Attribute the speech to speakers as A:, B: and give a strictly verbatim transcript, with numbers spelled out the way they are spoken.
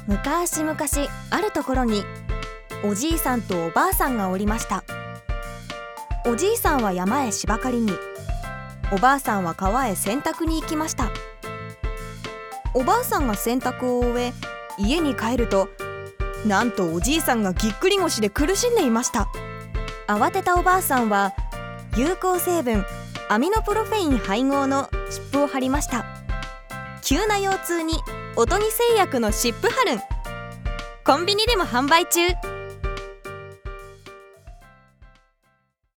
A: 昔々あるところにおじいさんとおばあさんがおりました。おじいさんは山へ芝刈りに、おばあさんは川へ洗濯に行きました。おばあさんが洗濯を終え家に帰ると、なんとおじいさんがぎっくり腰で苦しんでいました。慌てたおばあさんは有効成分アミノプロフェイン配合の湿布を貼りました。急な腰痛に音に製薬の湿布貼るん、コンビニでも販売中。